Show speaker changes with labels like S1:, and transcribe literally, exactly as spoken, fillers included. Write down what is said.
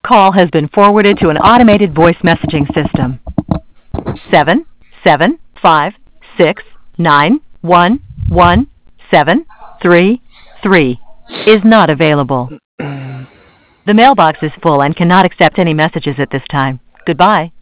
S1: call has been forwarded to an automated voice messaging system. Seven seven five six nine one one seven three three is not available. The mailbox is full and cannot accept any messages at this time. Goodbye.